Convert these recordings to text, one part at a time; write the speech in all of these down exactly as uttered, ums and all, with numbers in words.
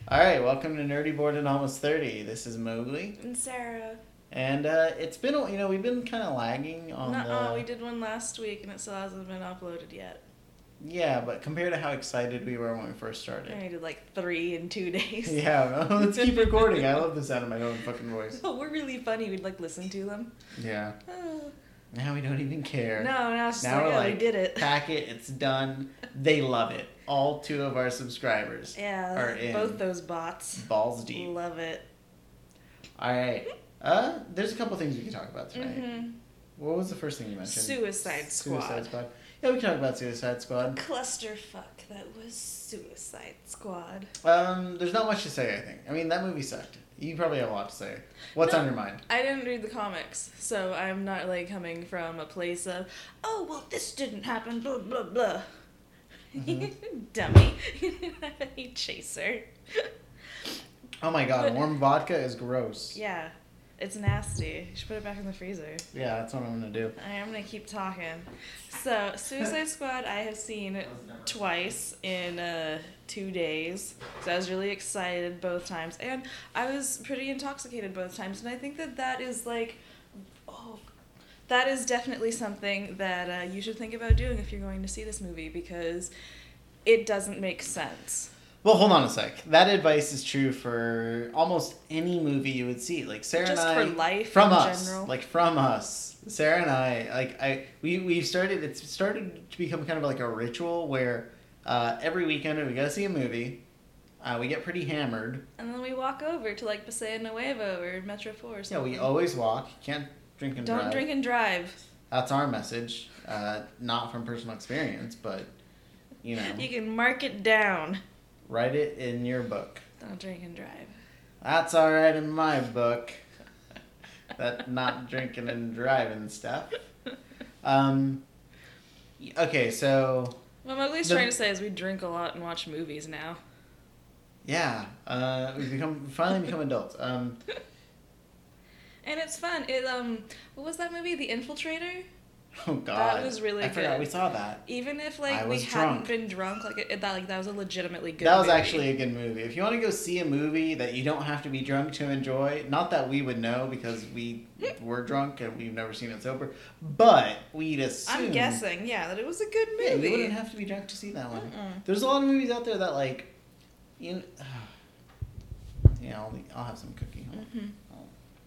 All right, welcome to Nerdy Board and Almost thirty. This is Mowgli. And Sarah. And uh, it's been, a- you know, we've been kind of lagging on Nuh-uh, the... we did one last week and it still hasn't been uploaded yet. Yeah, but compared to how excited we were when we first started. I did like three in two days. Yeah, well, let's keep recording. I love the sound of my own fucking voice. Oh, we're really funny. We'd like listen to them. Yeah. Oh. Now we don't even care. No, now it's just Now like, we're oh, like, we did it. pack it, it's done. They love it. All two of our subscribers Yeah, are in. both those bots. Balls deep. Love it. All right. Uh, there's a couple things we can talk about tonight. Mm-hmm. What was the first thing you mentioned? Suicide Squad. Suicide Squad. Yeah, we can talk about Suicide Squad. Clusterfuck that was Suicide Squad. Um, there's not much to say, I think. I mean, that movie sucked. You probably have a lot to say. What's No, on your mind? I didn't read the comics, so I'm not like coming from a place of, oh, well, this didn't happen, blah, blah, blah. Mm-hmm. Dummy. You didn't have any chaser. Oh my god, But- warm vodka is gross. Yeah, it's nasty. You should put it back in the freezer. Yeah, that's what I'm gonna do. Alright, I'm gonna keep talking. So, Suicide Squad I have seen twice in uh, two days. So I was really excited both times. And I was pretty intoxicated both times. And I think that that is like, oh, that is definitely something that uh, you should think about doing if you're going to see this movie because it doesn't make sense. Well, hold on a sec. That advice is true for almost any movie you would see. Like Sarah Just and I, for life from in us, general. like from us. Sarah and I, like I, we we started. It's started to become kind of like a ritual where uh, every weekend we gotta see a movie. Uh, we get pretty hammered. And then we walk over to like Paseo Nuevo or Metro four or Yeah, something. we always walk. Can't drink and Don't drive. drink and drive. That's our message. Uh, not from personal experience, but you know, You can mark it down. write it in your book. Don't drink and drive. That's all right in my book. That not drinking and driving stuff. Um. Okay, so What Mowgli's The- trying to say is we drink a lot and watch movies now. yeah, uh, we've become finally become adults. Um. And it's fun. It um what was that movie? The Infiltrator? Oh God, That was really I forgot good. we saw that. Even if I like we was hadn't drunk. been drunk, like it, that like that was a legitimately good That was movie. actually a good movie. If you want to go see a movie that you don't have to be drunk to enjoy, not that we would know because we were drunk and we've never seen it sober, but we'd assume. I'm guessing, yeah, that it was a good Yeah, movie. you wouldn't have to be drunk to see that one. Mm-mm. There's a lot of movies out there that like, you know, yeah, I'll, I'll have some cookie. Hold on. Mhm. Oh.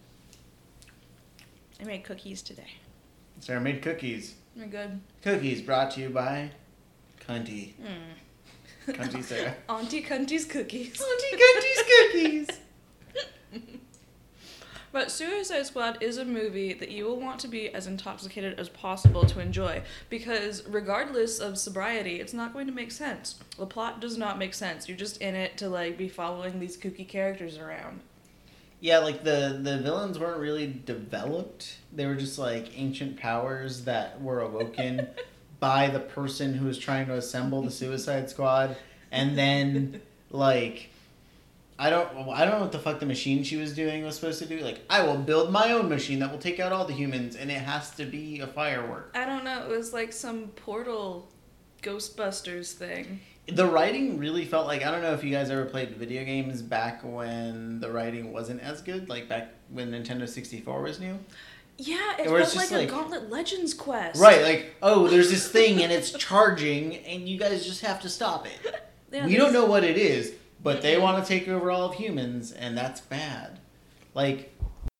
I made cookies today. Sarah made cookies. They're good. Cookies brought to you by Cunty. Mm. Cunty Sarah. Auntie Cunty's cookies. Auntie Cunty's cookies. But Suicide Squad is a movie that you will want to be as intoxicated as possible to enjoy because regardless of sobriety, it's not going to make sense. The plot does not make sense. You're just in it to like be following these kooky characters around. Yeah, like the the villains weren't really developed. They were just like ancient powers that were awoken by the person who was trying to assemble the Suicide Squad, and then like I don't I don't know what the fuck the machine she was doing was supposed to do. Like I will build my own machine that will take out all the humans, and it has to be a firework. I don't know, it was like some portal Ghostbusters thing. The writing really felt like, I don't know if you guys ever played video games back when the writing wasn't as good, like back when Nintendo sixty-four was new. Yeah, it Or felt it's like just a like- Gauntlet Legends quest. Right, like, oh, there's this thing and it's charging and you guys just have to stop it. Yeah, we don't there's- know what it is, but they want to take over all of humans and that's bad. Like,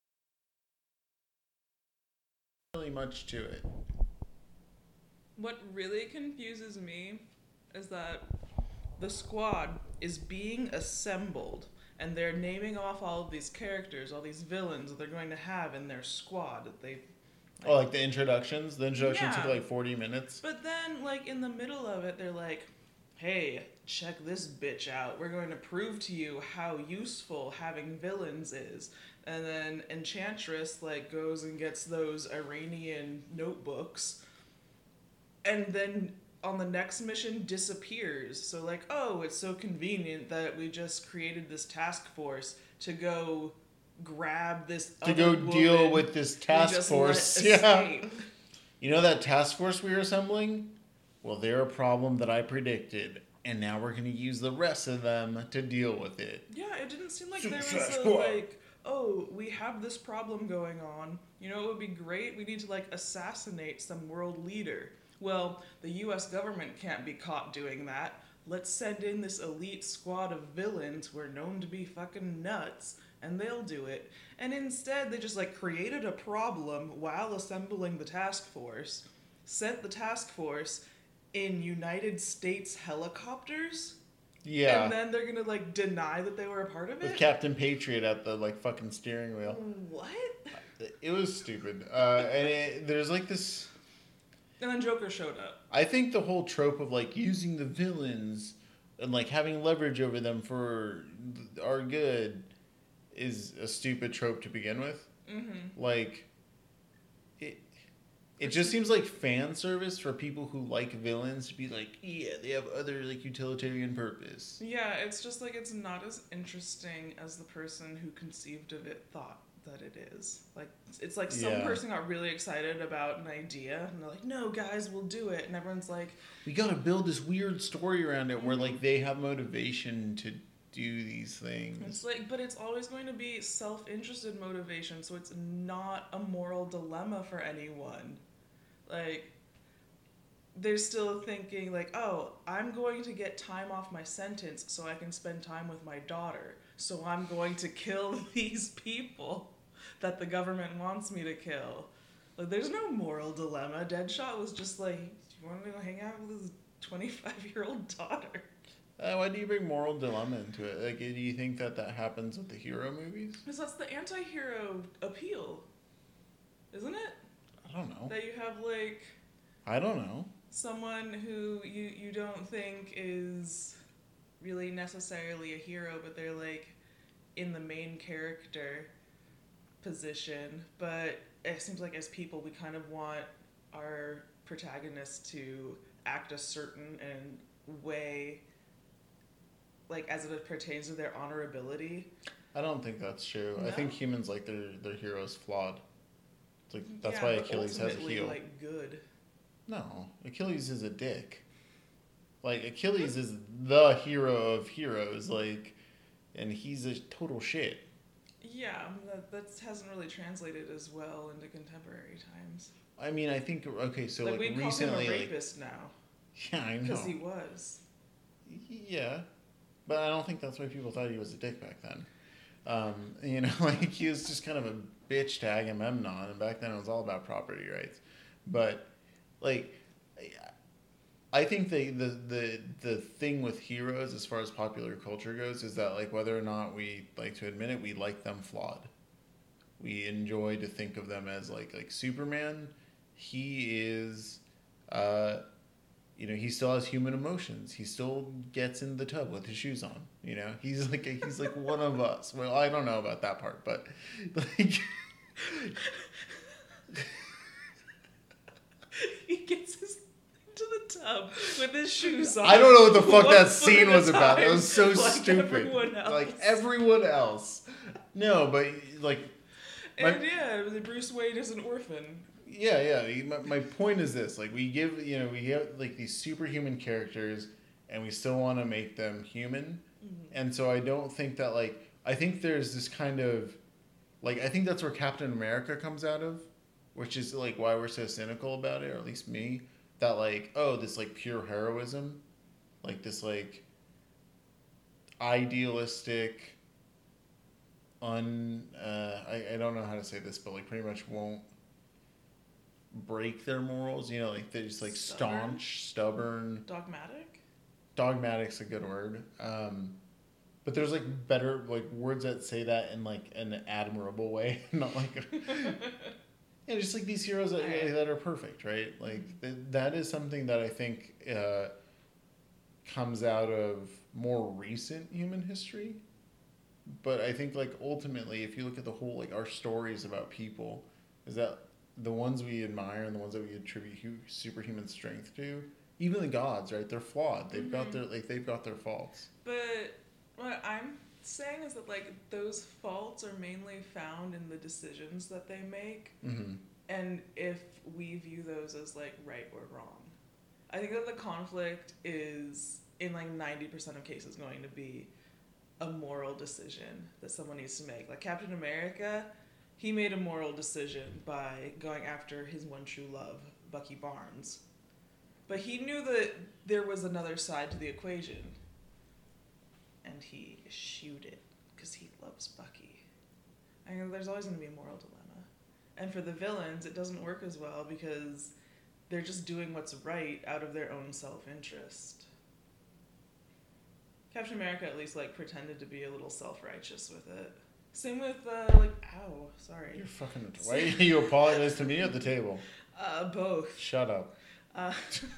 really much to it. What really confuses me is that the squad is being assembled and they're naming off all of these characters, all these villains that they're going to have in their squad that they Oh, like the introductions? The introduction Yeah. took like forty minutes. But then like in the middle of it they're like, "Hey, check this bitch out. We're going to prove to you how useful having villains is." And then Enchantress like goes and gets those Iranian notebooks. And then on the next mission disappears. So like, oh, it's so convenient that we just created this task force to go grab this To other go deal woman with this and task just force. let Yeah. escape. You know that task force we were assembling? Well, they're a problem that I predicted. and now we're going to use the rest of them to deal with it. Yeah, it didn't seem like Suicide there was a, Squad. like, oh, we have this problem going on. You know, it would be great. We need to, like, assassinate some world leader. Well, the U S government can't be caught doing that. Let's send in this elite squad of villains who are known to be fucking nuts, and they'll do it. And instead, they just, like, created a problem while assembling the task force, sent the task force in United States helicopters, Yeah. and then they're gonna, like, deny that they were a part of it? With Captain Patriot at the, like, fucking steering wheel. What? It was stupid. Uh, and it, there's, like, this... And then Joker showed up. I think the whole trope of, like, using the villains and, like, having leverage over them for our good is a stupid trope to begin with. Mm-hmm. Like, it it just seems like fan service for people who like villains to be like, yeah, they have other, like, utilitarian purpose. Yeah, it's just like it's not as interesting as the person who conceived of it thought that it is. Like, it's like some Yeah. person got really excited about an idea, and they're like, no, guys, we'll do it. And everyone's like, We gotta build this weird story around it where, like, they have motivation to do these things. it's like, but it's always going to be self-interested motivation, so it's not a moral dilemma for anyone. Like, they're still thinking, like, oh, I'm going to get time off my sentence so I can spend time with my daughter. So I'm going to kill these people that the government wants me to kill. Like, there's no moral dilemma. Deadshot was just like, do you want to go hang out with his twenty-five-year-old daughter? Uh, why do you bring moral dilemma into it? Like, do you think that that happens with the hero movies? Because that's the anti-hero appeal, isn't it? I don't know. That you have, like, I don't know. someone who you, you don't think is really necessarily a hero, but they're, like, in the main character position. But it seems like as people, we kind of want our protagonists to act a certain and way, like, as it pertains to their honorability. I don't think that's true. I No? think humans like their their heroes flawed. It's like that's Yeah, why but Achilles has a ultimately, heel. like, good. No, Achilles is a dick. Like, Achilles is the hero of heroes, like, and he's a total shit. Yeah, that, that hasn't really translated as well into contemporary times. I mean, I think okay, so like, like, we call recently, him a like, rapist now yeah, I know, because he was. yeah, but I don't think that's why people thought he was a dick back then. Um, you know, like, he was just kind of a bitch to Agamemnon, and back then it was all about property rights. But like, I think the, the the the thing with heroes, as far as popular culture goes, is that, like, whether or not we like to admit it, we like them flawed. We enjoy to think of them as like like Superman. He is, uh, you know, he still has human emotions. He still gets in the tub with his shoes on. You know, he's like a, he's like one of us. Well, I don't know about that part, but like. He gets his into the tub with his shoes on. I don't know what the fuck one that foot scene at a was about. It time, was so like stupid. everyone else. Like everyone else. No, but like, my, And yeah, Bruce Wayne is an orphan. yeah, yeah. he- My, my point is this: like, we give, you know, we have like these superhuman characters, and we still want to make them human. Mm-hmm. And so I don't think that, like, I think there's this kind of, like, I think that's where Captain America comes out of, which is like why we're so cynical about it, or at least me. That, like, oh, this, like, pure heroism, like, this, like, idealistic, un, uh, I, I don't know how to say this, but, like, pretty much won't break their morals, you know, like, they're just, like, Stubborn? staunch, stubborn, Dogmatic? dogmatic's a good word, um, but there's, like, better, like, words that say that in, like, an admirable way, not, like, a, yeah, just like these heroes that, Right. that are perfect, right? Like, th- that is something that I think uh, comes out of more recent human history. But I think, like, ultimately, if you look at the whole, like, our stories about people, is that the ones we admire and the ones that we attribute hu- superhuman strength to, even the gods, right? They're flawed. They've got Mhm. their like they've got their faults. But what I'm saying is that, like, those faults are mainly found in the decisions that they make, Mm-hmm. and if we view those as, like, right or wrong. I think that the conflict is in like ninety percent of cases going to be a moral decision that someone needs to make. Like Captain America, he made a moral decision by going after his one true love, Bucky Barnes. But he knew that there was another side to the equation. And he eschewed it because he loves Bucky. I mean, there's always going to be a moral dilemma. And for the villains, it doesn't work as well because they're just doing what's right out of their own self-interest. Captain America at least like pretended to be a little self-righteous with it. Same with uh, like, ow, sorry. You're fucking. Why you apologize to me at the table? Uh, both. Shut up. Uh,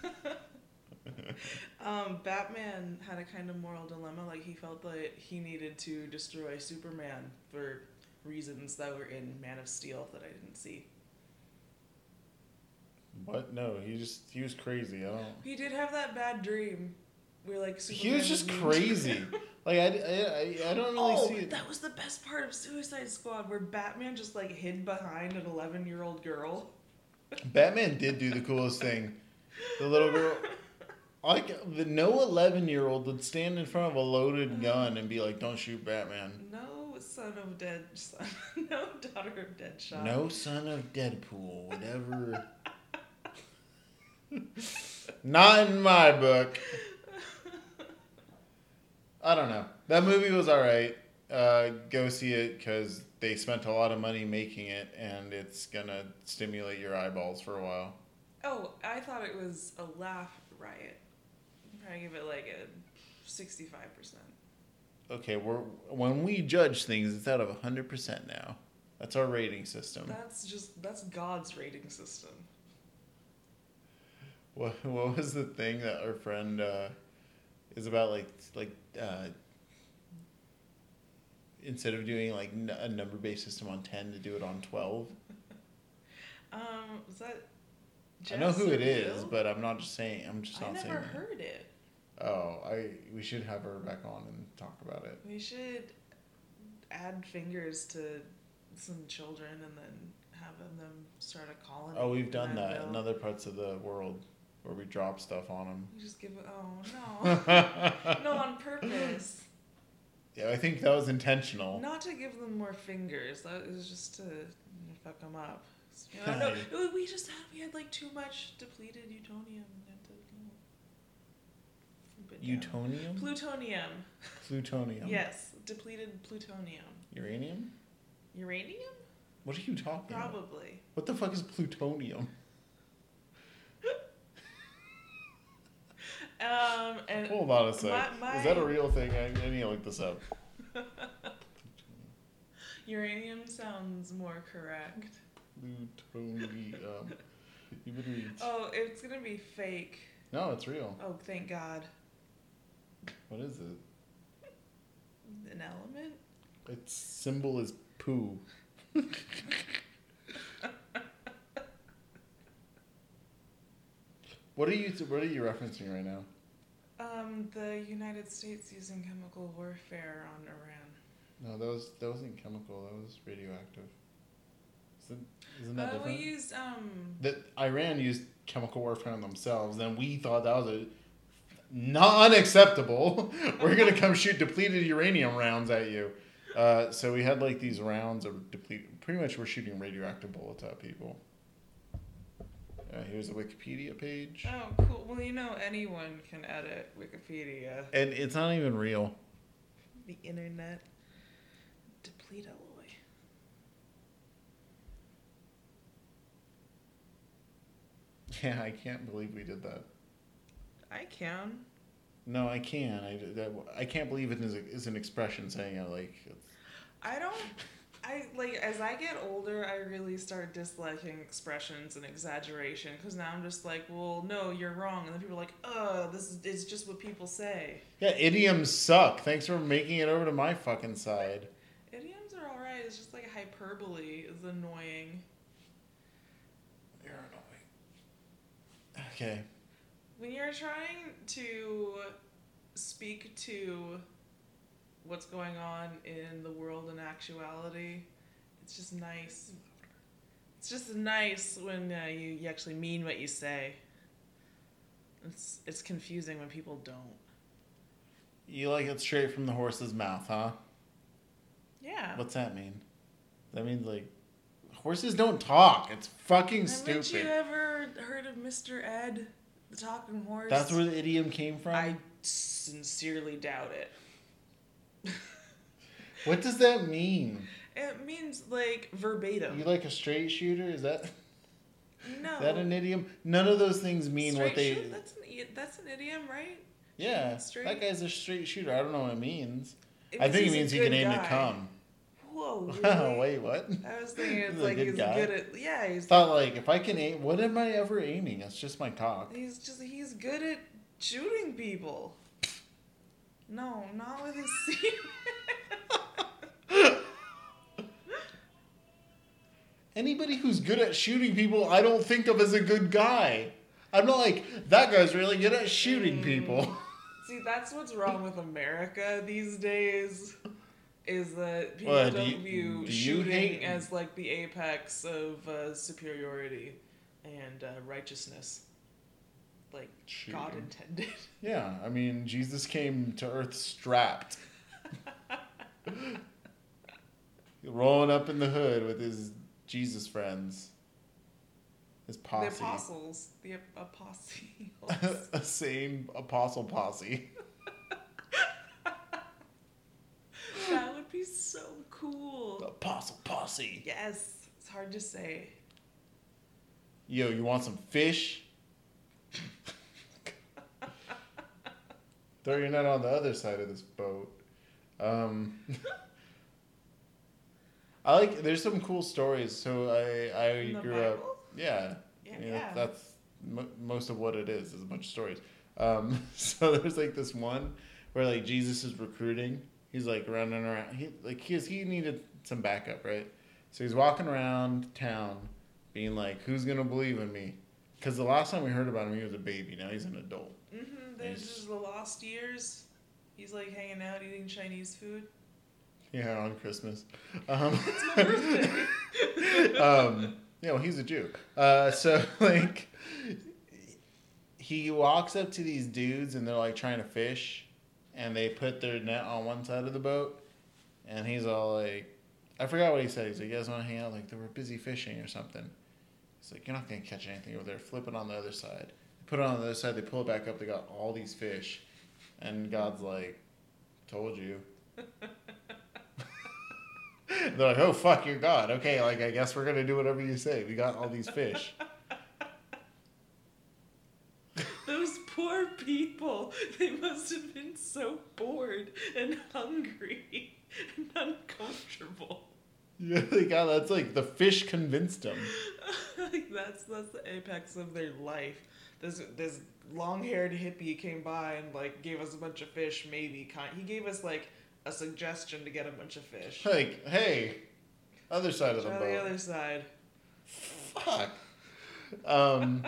um, Batman had a kind of moral dilemma. Like he felt that he needed to destroy Superman for reasons that were in Man of Steel that I didn't see. What? No, he just he was crazy. I don't. He did have that bad dream where like Superman He was just mean crazy. to him. Like I, I, I don't really Oh, see it. that was the best part of Suicide Squad, where Batman just like hid behind an eleven-year-old girl. Batman did do the coolest thing. The little girl, like the no eleven-year-old would stand in front of a loaded gun and be like, "Don't shoot Batman." No son of dead son. No daughter of Deadshot. No son of Deadpool would ever. Not in my book. I don't know. That movie was alright. Uh, go see it because they spent a lot of money making it and it's gonna stimulate your eyeballs for a while. Oh, I thought it was a laugh riot. I'd probably give it like a sixty-five percent. Okay, we're when we judge things, it's out of one hundred percent now. That's our rating system. That's just, that's God's rating system. What what was the thing that our friend uh, is about like like uh, instead of doing like n- a number based system on ten to do it on twelve? Um, was that I know who Jess it or is, Bill? but I'm not just saying. I'm just I not saying. never that. heard it. Oh, I we should have her back on and talk about it. We should add fingers to some children and then have them start a colony. Oh, we've in done that Advil. in other parts of the world where we drop stuff on them. We just give it. Oh no, no, on purpose. Yeah, I think that was intentional. Not to give them more fingers. That was just to you know, fuck them up. You know, no, no, we just had we had like too much depleted utonium. We had to, you know, put down. Utonium? Plutonium. Plutonium. Yes, depleted plutonium. Uranium? Uranium? What are you talking about? Probably. What the fuck is plutonium? Um, and Hold on a sec. my- my- Is that a real thing? I, I need to look this up. uranium sounds more correct. Plutonium. You better read. Oh, it's gonna be fake. No, it's real. Oh, thank God. What is it? An element? Its symbol is poo. What are you What are you referencing right now? Um, the United States using chemical warfare on Iran. No, that was that wasn't chemical. That was radioactive. Isn't, isn't that Uh, we different? used um. That Iran used chemical warfare on themselves. Then we thought that was a not unacceptable. We're gonna come shoot depleted uranium rounds at you. Uh, so we had like these rounds of depleted. Pretty much, we're shooting radioactive bullets at people. Uh, here's a Wikipedia page, Oh, cool. Well, you know, anyone can edit Wikipedia. and it's not even real. The internet. Deplete alloy. Yeah, I can't believe we did that. I can. No, I can. I, that, I can't believe it is, a, is an expression saying it like. I don't. I like as I get older, I really start disliking expressions and exaggeration because now I'm just like, well, no, you're wrong, and then people are like, oh, this is it's just what people say. Yeah, idioms suck. Thanks for making it over to my fucking side. Idioms are alright. It's just like hyperbole is annoying. You're annoying. Okay. When you're trying to speak to what's going on in the world in actuality, it's just nice. It's just nice when uh, you, you actually mean what you say. It's it's confusing when people don't. You like it straight from the horse's mouth, huh? Yeah. What's that mean? That means like horses don't talk. It's fucking Haven't stupid. you ever heard of Mister Ed, the talking horse? That's where the idiom came from? I sincerely doubt it. What does that mean? It means like verbatim. You like a straight shooter? Is that No. is that an idiom? None of those things mean Straight what they shoot? That's an, i- that's an idiom, right? Yeah. Straight? That guy's a straight shooter. I don't know what it means. It I think it he's a means he good can aim guy. to come. Whoa. Really? Oh, wait, what? I was thinking it's He's a like good he's guy. good at yeah he's Thought like if I can aim, what am I ever aiming? It's just my talk. he's just he's good at shooting people. No, not with his semen. Anybody who's good at shooting people, I don't think of as a good guy. I'm not like that guy's really good at shooting Mm. people. See, that's what's wrong with America these days. Is that people What, do don't you- view do you shooting hate- as like the apex of uh, superiority and uh, righteousness, like God Shooting. intended. Yeah, I mean Jesus came to Earth strapped, rolling up in the hood with his Jesus friends, his posse, The apostles, the ap- apostles. a sane apostle posse. That would be so The cool. apostle posse. Yes, it's hard to say. Yo, you want some fish? Throw your net on the other side of this boat. Um, I like. There's some cool stories. So I I In the grew Bible? up. Yeah, Yeah, I mean, yeah. That's mo- most of what it is. Is a bunch of stories. Um, so there's like this one where like Jesus is recruiting. He's like running around. He like he he needed some backup, right? So he's walking around town, being like, "Who's gonna believe in me?" Because the last time we heard about him, he was a baby. Now he's an adult. Mm-hmm. There's Nice. just the lost years. He's like hanging out eating Chinese food. Yeah, on Christmas. Um, It's my birthday. um, yeah, well, he's a Jew. Uh, so like, he walks up to these dudes and they're like trying to fish, and they put their net on one side of the boat, and he's all like, I forgot what he said. He's like, "You guys want to hang out?" Like they were busy fishing or something. He's like, "You're not gonna catch anything over there. Flip it on the other side." They put it on the other side. They pull it back up. They got all these fish, and God's like, "Told you." They're like, "Oh fuck, you're God. Okay, like I guess we're gonna do whatever you say. We got all these fish." Those poor people. They must have been so bored and hungry and uncomfortable. Yeah, like, God, that's like the fish convinced him. Like that's that's the apex of their life. This this long-haired hippie came by and like gave us a bunch of fish. Maybe kind. He gave us like a suggestion to get a bunch of fish. Like, hey, other side of the Try boat. the other side. Fuck. Um.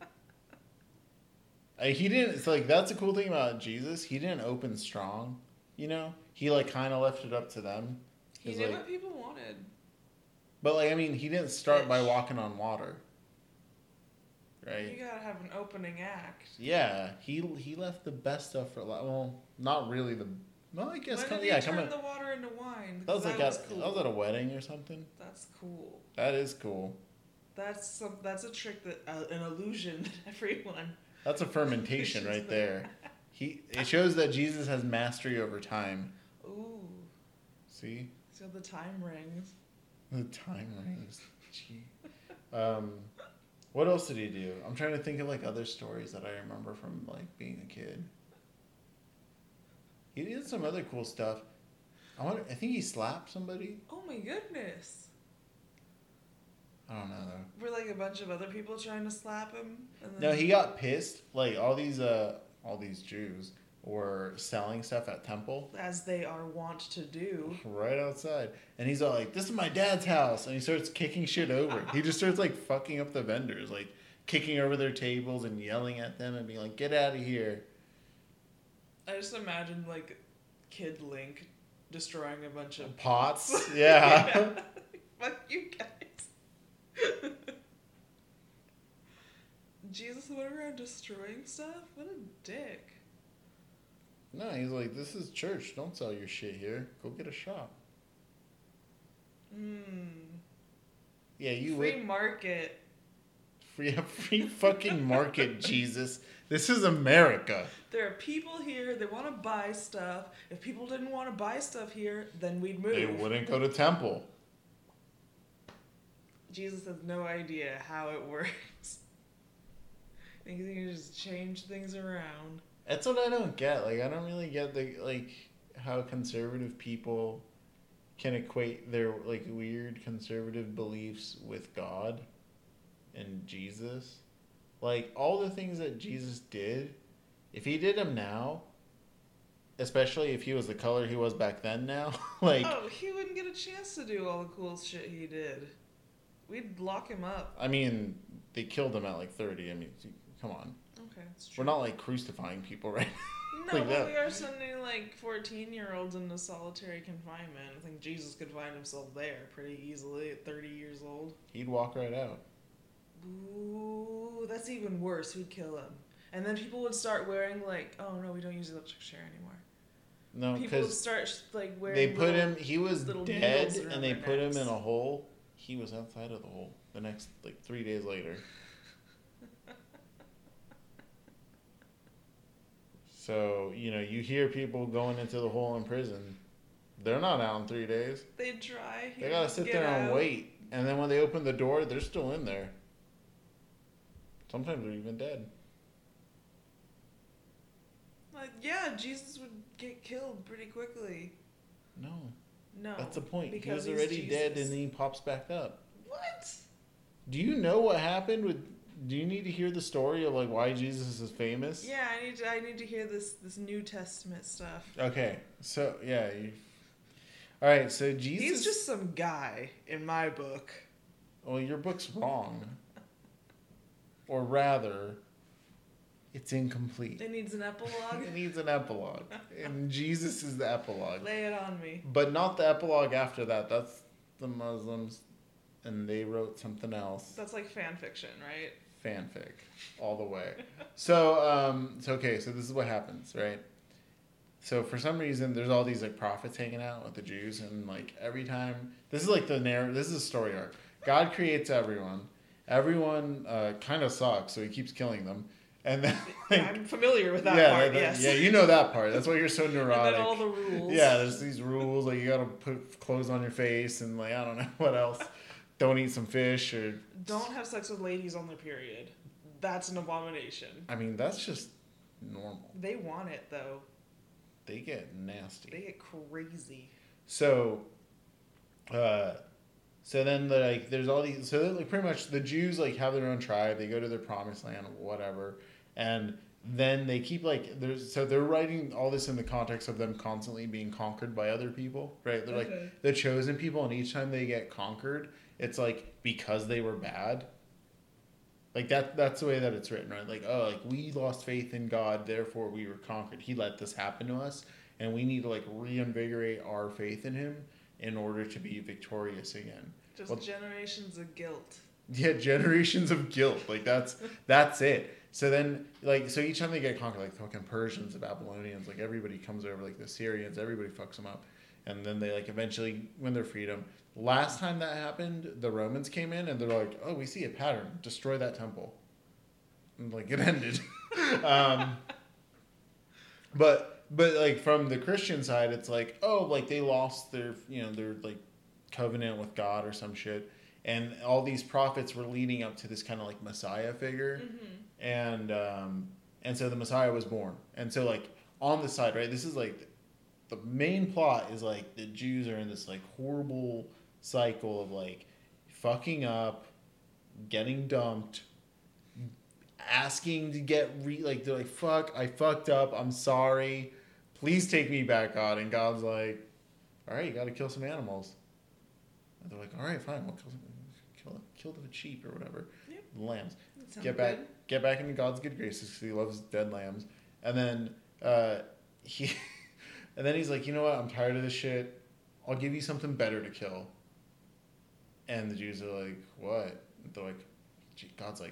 uh, He didn't. It's like that's the cool thing about Jesus. He didn't open strong. You know, he like kind of left it up to them. He He's knew like, what people wanted. but like I mean, he didn't start by Fish. walking on water. You Right. gotta have an opening act. Yeah. He he left the best stuff for la- well, not really the. Well, I guess When come, did yeah, he turn coming. the water into wine? That was like was at, cool. that was at a wedding or something. That's cool. That is cool. That's some, that's a trick that uh, an illusion that everyone. That's a fermentation right there. He it shows that Jesus has mastery over time. Ooh, See? so the time rings. The time rings. Gee. Um what else did he do? I'm trying to think of like other stories that I remember from like being a kid. He did some other cool stuff. I wonder I think he slapped somebody. Oh my goodness! I don't know though. Were like a bunch of other people trying to slap him? And then No, he got pissed. Like all these uh all these Jews were selling stuff at temple as they are wont to do. right outside, and he's all like, "This is my dad's house," and he starts kicking shit over. He just starts like fucking up the vendors, like kicking over their tables and yelling at them and being like, "Get out of here!" I just imagine like Kid Link destroying a bunch of Pots, yeah. Fuck you guys. Jesus went around destroying stuff? What a dick. No, he's like, this is church. Don't sell your shit here. Go get a shop. Mm. Yeah, you Free would. market. Free, free fucking market, Jesus. This is America. There are people here. They want to buy stuff. If people didn't want to buy stuff here, then we'd move. They wouldn't go to temple. Jesus has no idea how it works. Thinks he can just change things around. That's what I don't get. Like, I don't really get the like how conservative people can equate their like weird conservative beliefs with God and Jesus. Like, all the things that Jesus did, if he did them now, especially if he was the color he was back then now, like... Oh, he wouldn't get a chance to do all the cool shit he did. We'd lock him up. I mean, they killed him at like thirty. I mean, come on. Okay, that's true. We're not like crucifying people, right? No, like but that. we are sending like fourteen-year-olds into solitary confinement. I think Jesus could find himself there pretty easily at thirty years old. He'd walk right out. Ooh, that's even worse. We'd kill him. And then people would start wearing like, oh no, we don't use the electric chair anymore. No, People would because start like wearing. they put little- him, he was little dead, needles around and they their put him necks. in a hole. He was outside of the hole the next, like, three days later. So, you know, you hear people going into the hole in prison. They're not out in three days. They try. They gotta sit get there and out. wait. And then when they open the door, they're still in there. Sometimes they're even dead. Like, yeah, Jesus would get killed pretty quickly. No, No. that's the point. He because was he's already dead, Jesus. and then he pops back up. What? Do you know what happened with? Do you need to hear the story of like why Jesus is famous? Yeah, I need to. I need to hear this this New Testament stuff. Okay, so yeah, you. All right, so Jesus. He's just some guy in my book. Well, your book's wrong, or rather, it's incomplete. It needs an epilogue. It needs an epilogue, and Jesus is the epilogue. Lay it on me. But not the epilogue after that. That's the Muslims, and they wrote something else. That's like fan fiction, right? Fanfic, all the way. So, um, so okay, so this is what happens, right? So for some reason, there's all these like prophets hanging out with the Jews, and like every time, this is like the narrative. This is a story arc. God creates everyone. Everyone uh, kind of sucks, so he keeps killing them. And then, like, I'm familiar with that yeah, part. that- Yes. yeah, you know that part. That's why you're so neurotic. And then all the rules. Yeah, there's these rules like you gotta put clothes on your face, and like I don't know what else. Don't eat some fish, or Don't have sex with ladies on their period. That's an abomination. I mean that's just normal. They want it though. They get nasty. They get crazy. So, uh, so then the, like there's all these. So like pretty much the Jews like have their own tribe. They go to their promised land, whatever, and then they keep like there's so they're writing all this in the context of them constantly being conquered by other people, right? They're Okay. like the chosen people, and each time they get conquered, it's like because they were bad. Like that that's the way that it's written, right? Like, oh, like we lost faith in God, therefore we were conquered. He let this happen to us, and we need to like reinvigorate our faith in him in order to be victorious again. Just Well- generations of guilt. Yeah, generations of guilt. Like that's that's it. So then like so each time they get conquered, like fucking Persians, the Babylonians, like everybody comes over, like the Syrians, everybody fucks them up. And then they like eventually win their freedom. Last time that happened, the Romans came in and they're like, oh, we see a pattern. Destroy that temple. And like it ended. um, but but like from the Christian side, it's like, oh, like they lost their you know their like covenant with God or some shit. And all these prophets were leading up to this kind of like Messiah figure, Mm-hmm. and um, and so the Messiah was born. And so like on the side, right? This is like the main plot is like the Jews are in this like horrible cycle of like fucking up, getting dumped, asking to get re like they're like fuck, I fucked up, I'm sorry, please take me back, God. And God's like, all right, you got to kill some animals. And they're like, all right, fine, we'll kill some, kill kill the sheep or whatever, Yep. lambs. That sounds Get back, good. get back into God's good graces because He loves dead lambs. And then uh, he, and then he's like, you know what? I'm tired of this shit. I'll give you something better to kill. And the Jews are like, what? And they're like, God's like,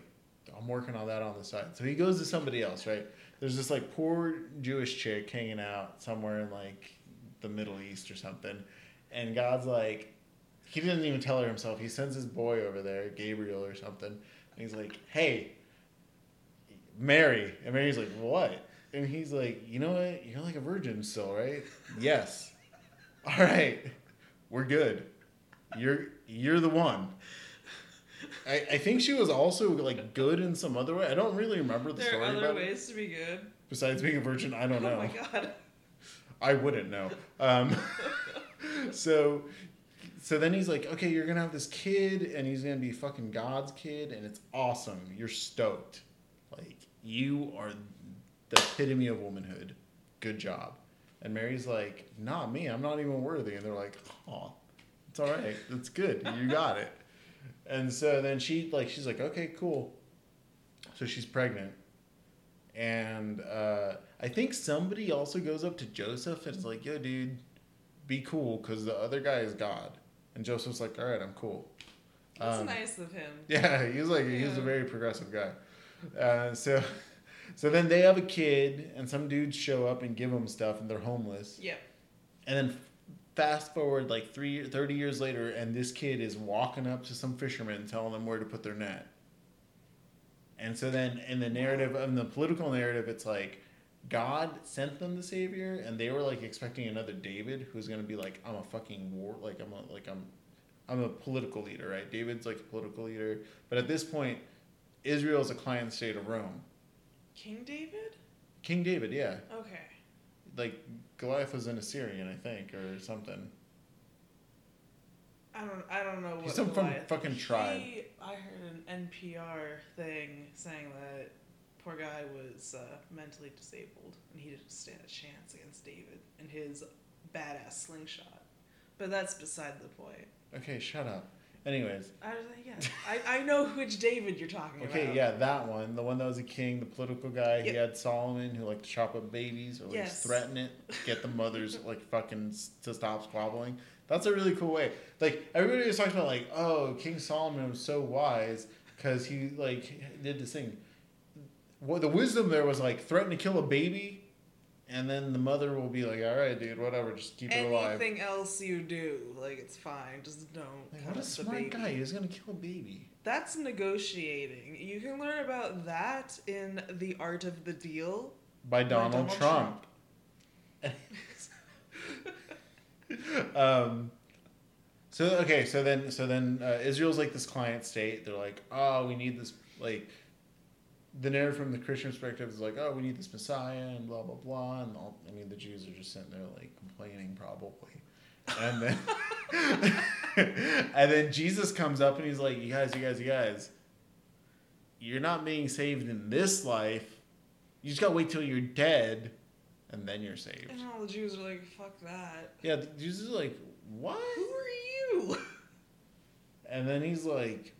I'm working on that on the side. So he goes to somebody else, right? There's this like poor Jewish chick hanging out somewhere in like the Middle East or something. And God's like, he didn't even tell her himself. He sends his boy over there, Gabriel or something. And he's like, hey, Mary. And Mary's like, what? And he's like, you know what? You're like a virgin still, right? Yes. All right. We're good. You're you're the one. I, I think she was also like good in some other way. I don't really remember the There story are other about ways it. to be good. Besides being a virgin, I don't know. Oh my god. I wouldn't know. Um, so, so then he's like, okay, you're gonna have this kid, and he's gonna be fucking God's kid, and it's awesome. You're stoked. Like you are the epitome of womanhood. Good job. And Mary's like, not me. I'm not even worthy. And they're like, oh, it's all right. That's good. You got it. And so then she like she's like, okay, cool. So she's pregnant. And uh, I think somebody also goes up to Joseph and is like, yo, dude, be cool, because the other guy is God. And Joseph's like, all right, I'm cool. That's Um, nice of him. Yeah, he's like, Yeah. he's a very progressive guy. Uh, so, so then they have a kid, and some dudes show up and give them stuff, and they're homeless. Yep. And then fast forward like three, thirty years later, and this kid is walking up to some fishermen telling them where to put their net. And so then in the narrative, in the political narrative, it's like God sent them the savior, and they were like expecting another David who's gonna be like, I'm a fucking war, like I'm a, like I'm, I'm a political leader, right? David's like a political leader, but at this point, Israel is a client state of Rome. King David? King David, yeah, Okay. like Goliath was an Assyrian, I think, or something. I don't I don't know what He's some from Goliath- fucking he- tribe. I heard an N P R thing saying that poor guy was uh, mentally disabled and he didn't stand a chance against David and his badass slingshot. But that's beside the point. Okay, shut up. Anyways, I was like, yeah, I, I know which David you're talking about. okay, yeah, that one, the one that was a king, the political guy. He Yep. had Solomon who liked to chop up babies or like Yes. threaten it, get the mothers like fucking s- to stop squabbling. That's a really cool way. Like everybody was talking about like, oh, King Solomon was so wise because he like did this thing. Well, the wisdom there was like threaten to kill a baby, and then the mother will be like, all right, dude, whatever, just keep it alive. Anything else you do, like it's fine. Just don't. Like, cut what a up the smart baby. guy! He was gonna kill a baby. That's negotiating. You can learn about that in The Art of the Deal. By Donald, Donald Trump. um, so okay, so then so then uh, Israel's like this client state. They're like, oh, we need this like. The narrative from the Christian perspective is like, oh, we need this Messiah and blah blah blah, and all, I mean the Jews are just sitting there like complaining probably, and then and then Jesus comes up and he's like, you guys, you guys, you guys, you're not being saved in this life. You just gotta wait till you're dead, and then you're saved. And all the Jews are like, fuck that. Yeah, the Jews are like, what? Who are you? And then he's like,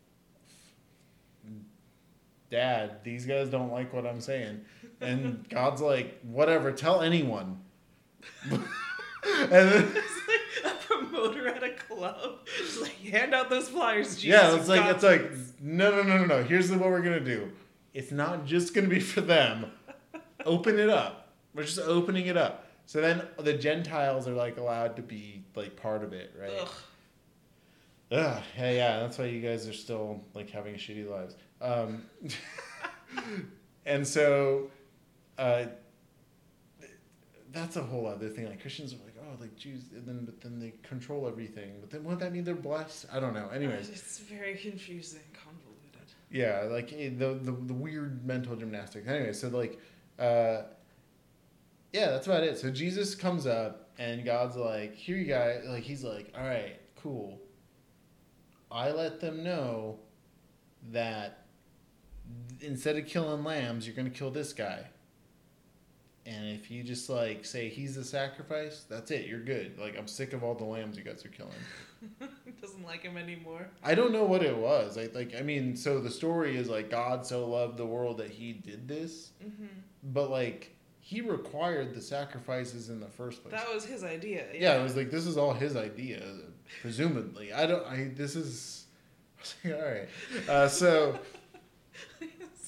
Dad, these guys don't like what I'm saying. And God's like, whatever, tell anyone. And then, It's like a promoter at a club. Just like, hand out those flyers, Jesus. yeah, it's you've like got it's like this." no no no no no. Here's what we're gonna do. It's not just gonna be for them. Open it up. We're just opening it up. So then the Gentiles are like allowed to be like part of it, right? Ugh. Ugh, yeah, yeah, that's why you guys are still like having shitty lives. Um, and so, uh, that's a whole other thing. Like Christians are like, oh, like Jews, and then but then they control everything. But then wouldn't that mean they're blessed? I don't know. Anyways, It's very confusing, convoluted. yeah, like eh, the the, the weird mental gymnastics. Anyway, so like, uh, yeah, that's about it. So Jesus comes up, and God's like, here you guys. Like he's like, all right, cool. I let them know that instead of killing lambs, you're going to kill this guy. And if you just like say he's the sacrifice, that's it. You're good. Like I'm sick of all the lambs you guys are killing. Doesn't like him anymore. I don't know what it was. I like I mean, so the story is like God so loved the world that he did this. Mm-hmm. But like he required the sacrifices in the first place. That was his idea. Yeah, it was like this is all his idea, presumably. I don't. I this is. I was like, all right. Uh, so.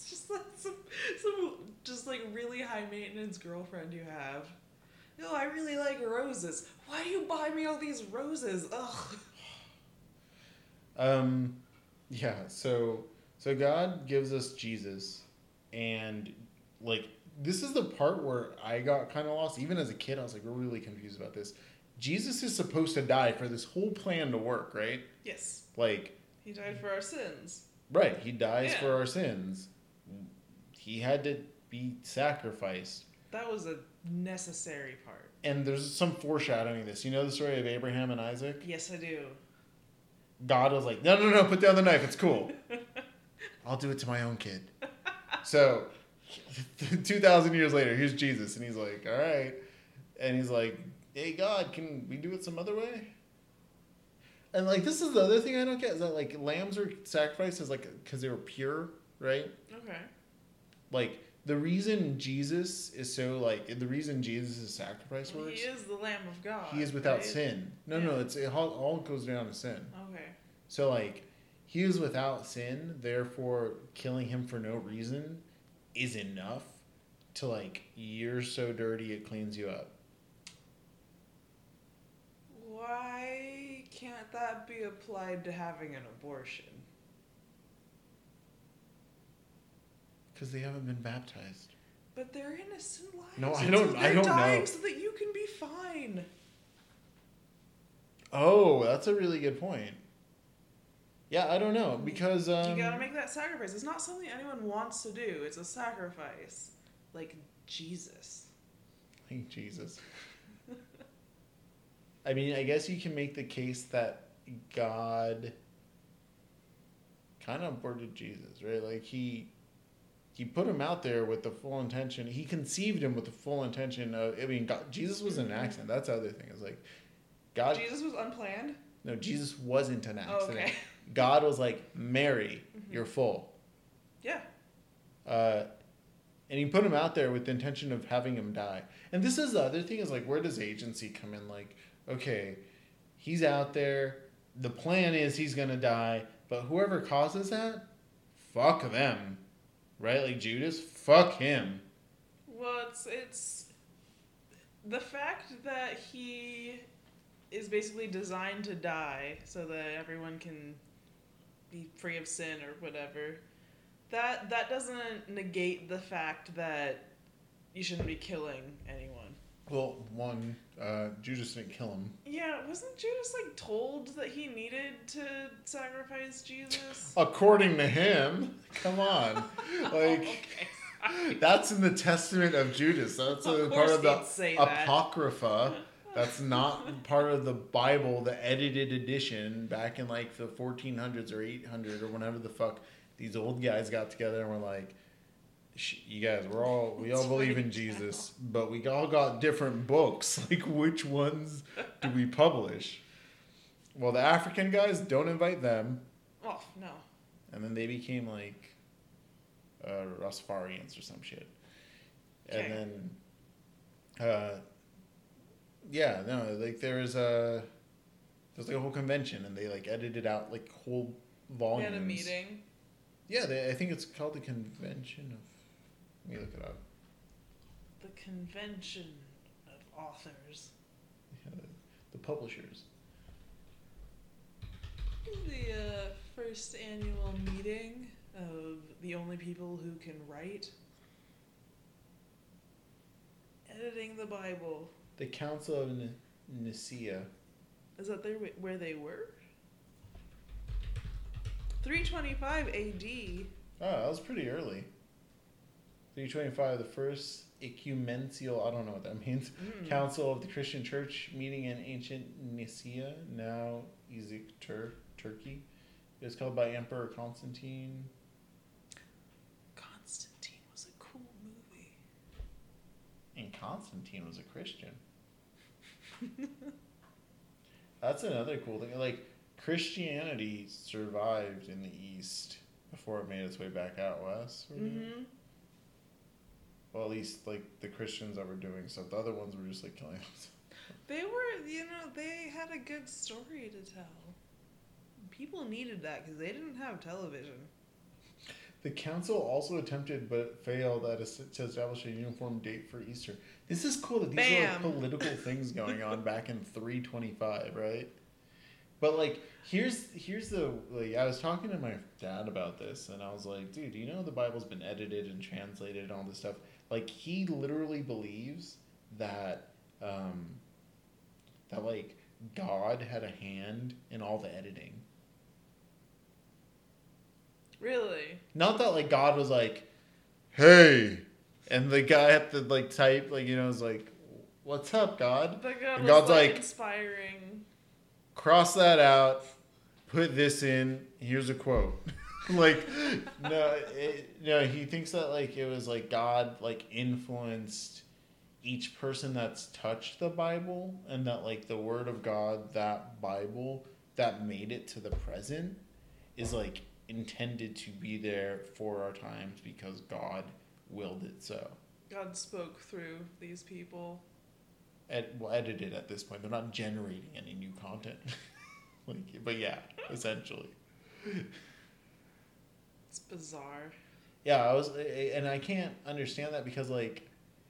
Some just like really high maintenance girlfriend you have. No, I really like roses. Why do you buy me all these roses? Ugh. Um, yeah. So so God gives us Jesus, and like this is the part where I got kind of lost. Even as a kid, I was like really confused about this. Jesus is supposed to die for this whole plan to work, right? Yes. Like, He died for our sins. right, he dies Yeah. for our sins. He had to be sacrificed. That was a necessary part. And there's some foreshadowing of this. You know the story of Abraham and Isaac? Yes, I do. God was like, no, no, no, put down the knife. It's cool. I'll do it to my own kid. So, two thousand years later, here's Jesus. And he's like, all right. And he's like, hey, God, can we do it some other way? And, like, this is the other thing I don't get. Is that, like, lambs are sacrificed as, like, because they were pure, right? Okay. Like, the reason Jesus is so, like, the reason Jesus' sacrifice Well, works, he is the Lamb of God. he is without right? sin. No, Yeah. no, it's it all, all goes down to sin. Okay. So, like, he is without sin, therefore, killing him for no reason is enough to, like, you're so dirty it cleans you up. Why can't that be applied to having an abortion? Because they haven't been baptized. But they're innocent lives. No, I and don't- so I they're don't dying know. so that you can be fine. Oh, that's a really good point. Yeah, I don't know, because... Um, you gotta make that sacrifice. It's not something anyone wants to do. It's a sacrifice. Like Jesus. Thank Jesus. I mean, I guess you can make the case that God kind of aborted Jesus, right? Like, he he put him out there with the full intention. He conceived him with the full intention of... I mean, God, Jesus was an accident. That's the other thing. Is like, God... Jesus was unplanned? No, Jesus wasn't an Oh, accident. okay. God was like, Mary, Mhm. you're full. Yeah. Uh, and he put him out there with the intention of having him die. And this is the other thing is like, where does agency come in? Like, okay, he's out there. The plan is he's going to die. But whoever causes that, fuck them. Right? Like Judas, fuck him. Well, it's, it's the fact that he is basically designed to die so that everyone can be free of sin or whatever. That that doesn't negate the fact that you shouldn't be killing anyone. Well, one, uh, Judas didn't kill him. Yeah, wasn't Judas like told that he needed to sacrifice Jesus? According to him. Come on. Like, Okay. that's in the Testament of Judas. That's a Of part course of the he'd say that. Apocrypha. That's not part of the Bible, the edited edition back in like the fourteen hundreds or eight hundred or whenever the fuck these old guys got together and were like, "Sh- you guys, we're all, we all It's believe in right Jesus, but we all got different books. Like, which ones do we publish? Well, the African guys, don't invite them. Oh no. And then they became like uh, Rastafarians or some shit. Okay. And then, uh, yeah, no, like there was a there's like a whole convention, and they like edited out like whole We volumes. had a meeting. Yeah, they, I think it's called the Convention of. Let me look it up. The convention of authors. Yeah, the, the publishers. The uh, first annual meeting of the only people who can write. Editing the Bible. The Council of N- Nicaea. Is that there where they were? three twenty-five A D. Oh, that was pretty early. three twenty-five, the first ecumenical, I don't know what that means, Mm. Council of the Christian Church meeting in ancient Nicaea, now Izuk, Tur- Turkey. It was called by Emperor Constantine. Constantine was a cool movie. And Constantine was a Christian. That's another cool thing. Like, Christianity survived in the East before it made its way back out west. sort of. Mm-hmm. Well, at least, like, the Christians that were doing stuff. The other ones were just, like, killing themselves. They were, you know, they had a good story to tell. People needed that because they didn't have television. The council also attempted but failed at a, to establish a uniform date for Easter. This is cool that these are like Bam. political things going on back in three twenty-five, right? But like, here's here's the like. I was talking to my dad about this, and I was like, dude, you know the Bible's been edited and translated and all this stuff. Like, he literally believes that um, that like God had a hand in all the editing. Really? Not that like God was like, hey, and the guy had to like type like you know was like, what's up, God? But God And was God's like, like- inspiring. Cross that out, put this in. Here's a quote. Like, no, it, no, he thinks that like it was like God like influenced each person that's touched the Bible, and that like the Word of God, that Bible that made it to the present, is like intended to be there for our times because God willed it so. God spoke through these people. Ed, well, edited at this point. They're not generating any new content. Like, but yeah, essentially. It's bizarre. Yeah, I was, and I can't understand that because like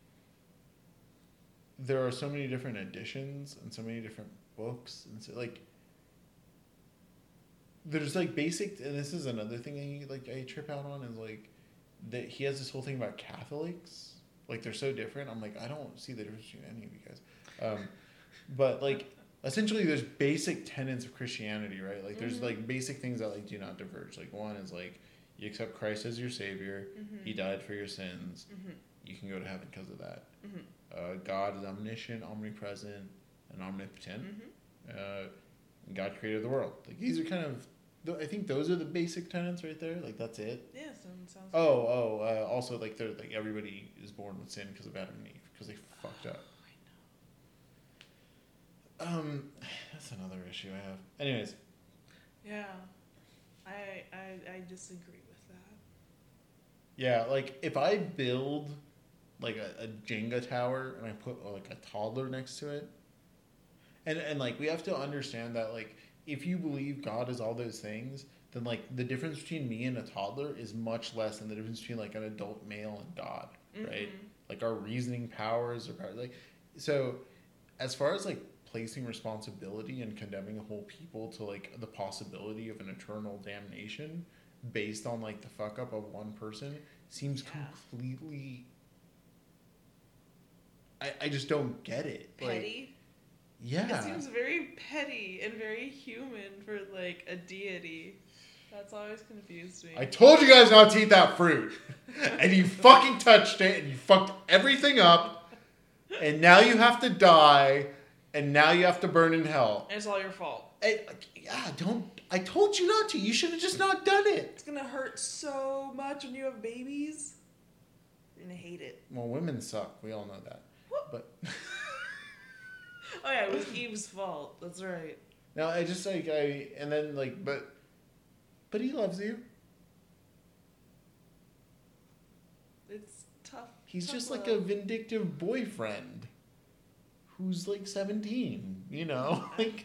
there are so many different editions and so many different books, and so like there's like basic, and this is another thing I like I trip out on is like that he has this whole thing about Catholics, like they're so different. I'm like, I don't see the difference between any of you guys, um, but like essentially there's basic tenets of Christianity, right? Like there's Mhm. like basic things that like do not diverge. Like one is like you accept Christ as your savior. Mm-hmm. He died for your sins. Mm-hmm. You can go to heaven because of that. Mm-hmm. Uh, God is omniscient, omnipresent, and omnipotent. Mm-hmm. Uh, God created the world. Like these are kind of, th- I think those are the basic tenets right there. Like that's it. Yeah, sounds. sounds Oh, oh. Uh, also, like they're like everybody is born with sin because of Adam and Eve because they fucked up. Um, that's another issue I have. Anyways, Yeah, I I I disagree with that. yeah, like if I build like a, a Jenga tower and I put uh, like a toddler next to it, and and like we have to understand that like if you believe God is all those things, then like the difference between me and a toddler is much less than the difference between like an adult male and God, right? Mhm. Like our reasoning powers or power, like so. As far as like placing responsibility and condemning a whole people to like the possibility of an eternal damnation based on like the fuck up of one person seems Yeah. completely. I, I just don't get it. Like, Petty. yeah. It seems very petty and very human for like a deity. That's always confused me. I told you guys not to eat that fruit, and you fucking touched it, and you fucked everything up, and now you have to die, and now you have to burn in hell. And it's all your fault. And, like, yeah, don't. I told you not to. You should have just not done it. It's gonna hurt so much when you have babies. You're gonna hate it. Well, women suck. We all know that. But Oh yeah, it was Eve's fault. That's right. no, I just like I and then like but but he loves you. It's tough. He's tough just like love. a vindictive boyfriend who's like seventeen, you know? Like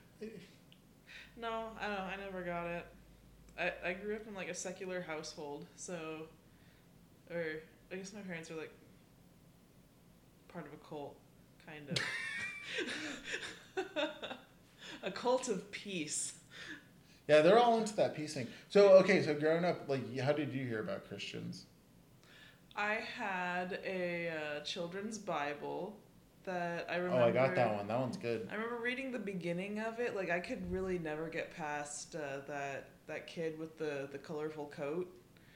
No, I don't. I never got it. I I grew up in like a secular household, so, or I guess my parents were like part of a cult, kind of. A cult of peace. yeah, they're all into that peace thing. So okay, so growing up, like how did you hear about Christians? I had a uh, children's Bible that I Oh, remember. I got that one. That one's good. I remember reading the beginning of it. Like I could really never get past uh, that that kid with the the colorful coat.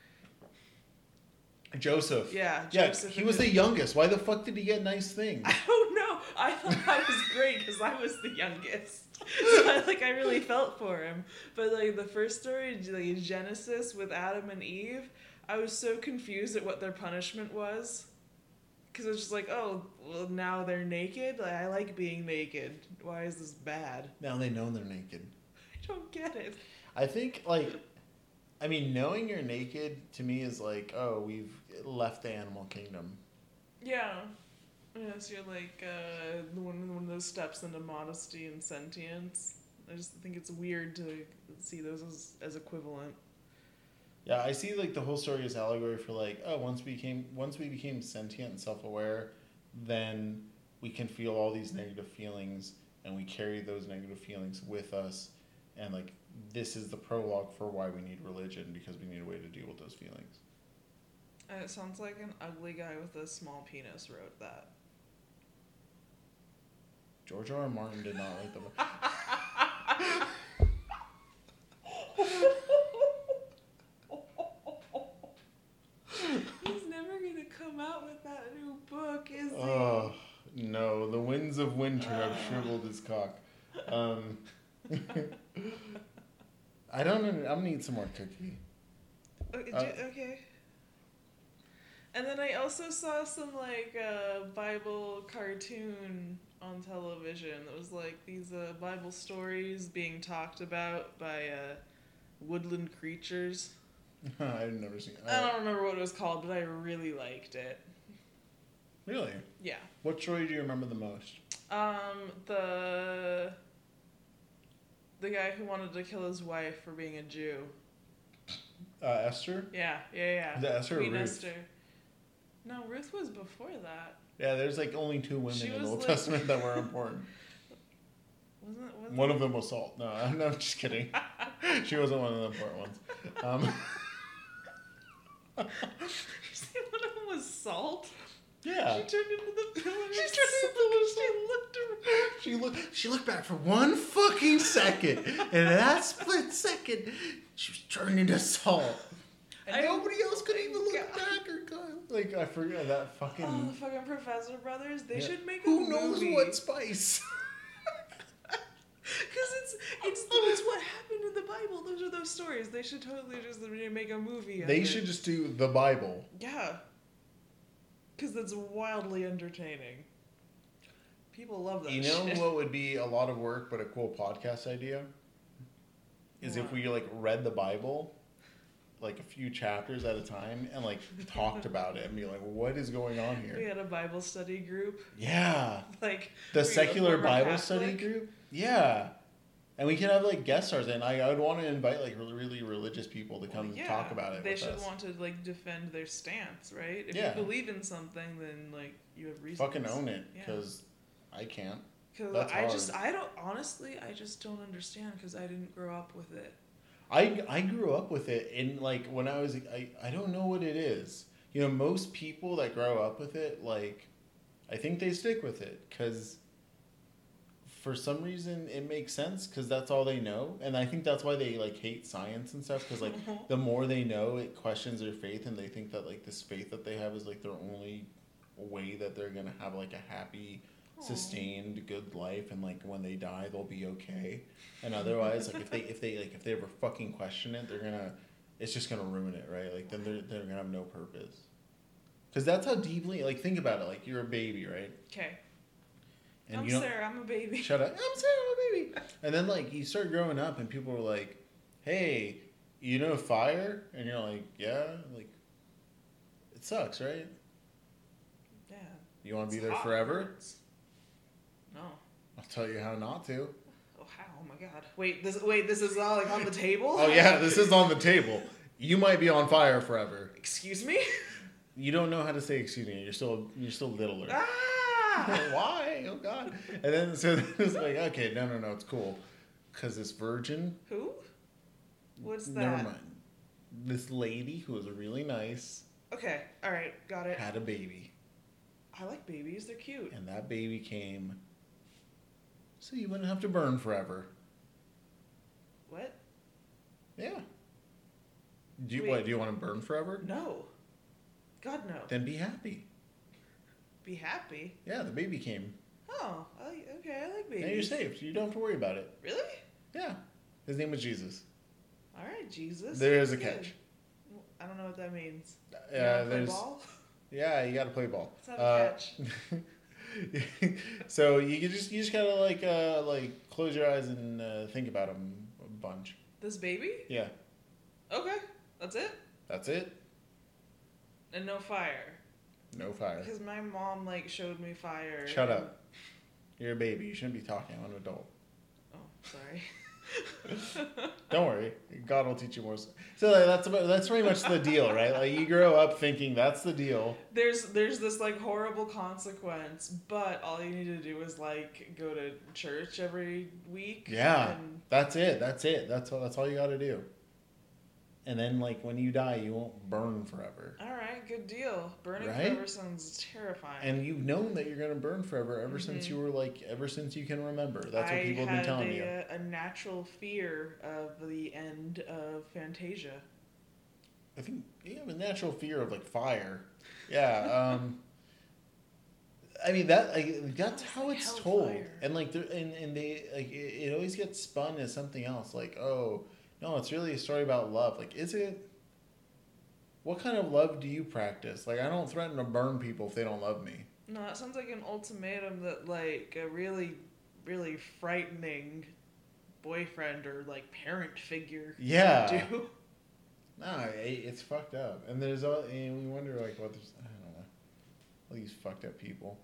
Joseph. Yeah, Yeah, Joseph he and was his- the youngest. Why the fuck did he get nice things? I don't know. I thought I was great because I was the youngest. So I, like I really felt for him. But like the first story, like in Genesis with Adam and Eve, I was so confused at what their punishment was. Because it's just like, oh, well now they're naked. Like I like being naked. Why is this bad? Now they know they're naked. I don't get it. I think like I mean knowing you're naked to me is like, oh, we've left the animal kingdom. Yeah. Yes, you're like uh, one one of those steps into modesty and sentience. I just think it's weird to see those as, as equivalent. Yeah, I see like the whole story as allegory for like, oh, once we became once we became sentient and self aware, then we can feel all these negative feelings and we carry those negative feelings with us, and like this is the prologue for why we need religion, because we need a way to deal with those feelings. And it sounds like an ugly guy with a small penis wrote that. George R. R. Martin did not like the He's never gonna come out with that new book, is he? Oh no, the winds of winter have shriveled his cock. Um, I don't know. I'm gonna eat some more cookie. Okay, Uh, j- okay. And then I also saw some like uh, Bible cartoon on television that was like these uh, Bible stories being talked about by uh, woodland creatures. I've never seen. I don't remember what it was called, but I really liked it. Really? Yeah. What story do you remember the most? Um, the the guy who wanted to kill his wife for being a Jew. Uh, Esther? Yeah, yeah, yeah. The Esther or Queen Ruth? Esther. No, Ruth was before that. Yeah, there's like only two women She in the was Old like- Testament that were important. Wasn't, wasn't One of them was Salt. No, I'm not just kidding. She wasn't one of the important ones. Um, You say one of them was Salt? yeah. She turned into the pillar. She of turned into salt. the pillar of She looked around. She looked. She looked back for one fucking second, and in that split second, she was turned into salt. And I- nobody else could even look God. back or go. Like I forgot that fucking. Oh, the fucking Professor Brothers. They Yeah. should make a Who knows movie. what spice? Because it's, it's, it's what happened in the Bible. Those are those stories. They should totally just make a movie of They it. should just do the Bible. Yeah. Because it's wildly entertaining. People love that You know shit. what would be a lot of work, but a cool podcast idea? Is if What? we like read the Bible, like a few chapters at a time, and like talked about it and be like, what is going on We here? had a Bible study group. Yeah. Like The were you a secular former Bible Catholic? study group? Yeah. And we could have like guest stars, and I, I would want to invite like really, really religious people to come Well, yeah, talk about it. They with should us. want to like defend their stance, right? If Yeah. you believe in something, then like you have reasons. Fucking own it, Yeah. because I can't. Because That's I just, hard. I don't, honestly, I just don't understand because I didn't grow up with it. I, I grew up with it, and like when I was I, I don't know what it is. You know, most people that grow up with it, like, I think they stick with it because for some reason it makes sense because that's all they know, and I think that's why they like hate science and stuff because like the more they know, it questions their faith, and they think that like this faith that they have is like their only way that they're gonna have like a happy, sustained good life, and like when they die they'll be okay. And otherwise, like if they if they like if they ever fucking question it, they're gonna it's just gonna ruin it, right? Like then they're they're gonna have no purpose. Because that's how deeply like think about it. Like you're a baby, right? Okay. And I'm you don't Sarah. I'm a baby. shut up. I'm Sarah, I'm a baby. And then like you start growing up, and people are like, "Hey, you know fire?" And you're like, "Yeah." Like it sucks, right? Yeah. You want to be It's there hot. forever? No. I'll tell you how not to. Oh how? Oh my god. Wait. This. Wait. This is all like on the table. Oh yeah, this is on the table. You might be on fire forever. Excuse me. You don't know how to say excuse me. You're still you're still littler. Ah. Why? Oh God! And then so then it's like okay, no, no, no, it's cool, because this virgin. Who? What's that? Never mind. This lady who was really nice Okay. All right. Got it. had a baby, I like babies. They're cute. and that baby came. So you wouldn't have to burn forever. What? Yeah. Do you Wait. what? Do you want to burn forever? No. God no. Then be happy. Be happy. Yeah, the baby came. Oh. I, okay. I like babies. Now you're safe. You don't have to worry about it. Really? Yeah. His name was Jesus. All right, Jesus. There is a Good. catch. I don't know what that means. You Uh, wanna play there's ball? yeah, you got to play ball. Let's have a Uh, catch. so you can just you just gotta like uh like close your eyes and uh, think about him a bunch. This baby? Yeah, Okay. That's it? that's it. And no fire. No fire. Because my mom like showed me fire. Shut and- up. You're a baby. You shouldn't be talking. I'm an adult. Oh, sorry. Don't worry, God will teach you more. So like, that's about, that's pretty much the deal, right? Like you grow up thinking that's the deal. There's there's this like horrible consequence, but all you need to do is like go to church every week. Yeah, And that's it. That's it. That's all. That's all you got to do. And then, like when you die, you won't burn forever. all right, good deal. Burning Right? forever sounds terrifying. And you've known that you're gonna burn forever ever since Mhm. you were like ever since you can remember. That's what I people have had been telling a, you. uh, a natural fear of the end of Fantasia. I think you have a natural fear of like fire. Yeah. Um, I mean that like, that's It's how like it's told, hellfire. and like there and, and they like it, it always gets spun as something else. Like oh no, it's really a story about love. Like is it? What kind of love do you practice? Like I don't threaten to burn people if they don't love me. No, that sounds like an ultimatum that like a really, really frightening boyfriend or like parent figure Yeah. would do. Nah, it, it's fucked up, and there's all and we wonder like what there's I don't know, all these fucked up people.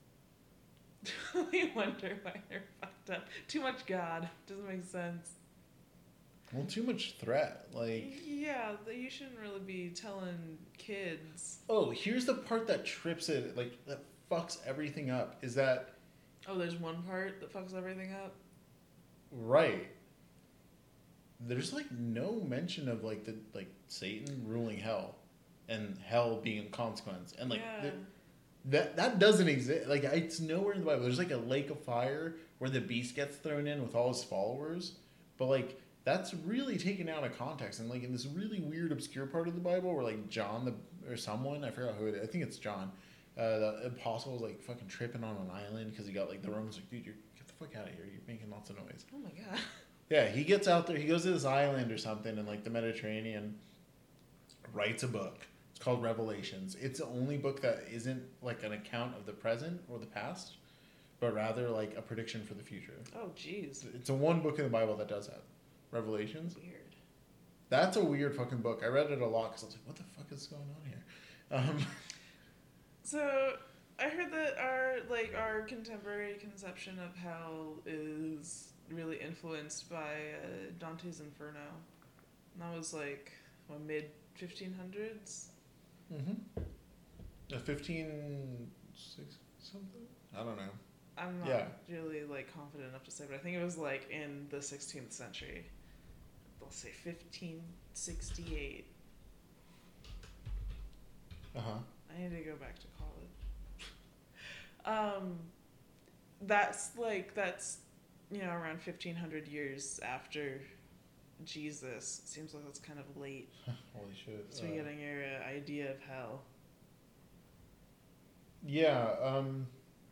We wonder why they're fucked up. Too much God. Doesn't make sense. Well, too much threat. Like, Yeah, that you shouldn't really be telling kids. oh, here's the part that trips it, like that fucks everything up. Is that Oh, there's one part that fucks everything up. right? There's like no mention of like the like Satan ruling hell, and hell being a consequence, and like yeah. the, that that doesn't exist. Like it's nowhere in the Bible. There's like a lake of fire where the beast gets thrown in with all his followers, but like that's really taken out of context, and like in this really weird obscure part of the Bible where like John the or someone I forgot who it is, I think it's John, uh, the apostle was like fucking tripping on an island because he got like the Romans like dude you get the fuck out of here, you're making lots of noise. Oh my God. Yeah, he gets out there. He goes to this island or something in like the Mediterranean, writes a book. It's called Revelations. It's the only book that isn't like an account of the present or the past, but rather like a prediction for the future. Oh, jeez. It's a one book in the Bible that does that. Revelations. Weird. That's a weird fucking book. I read it a lot because I was like, what the fuck is going on here? Um, So I heard that our like our contemporary conception of hell is really influenced by uh, Dante's Inferno. And that was like what, mid fifteen hundreds. mm-hmm. A fifteen six something. I don't know. I'm not Yeah. really like confident enough to say, but I think it was like in the sixteenth century. They'll say fifteen sixty-eight. Uh huh. I need to go back to college. Um, that's like that's you know around fifteen hundred years after Jesus. It seems like that's kind of late. Holy shit. So you're Uh, getting your uh, idea of hell. Yeah, um,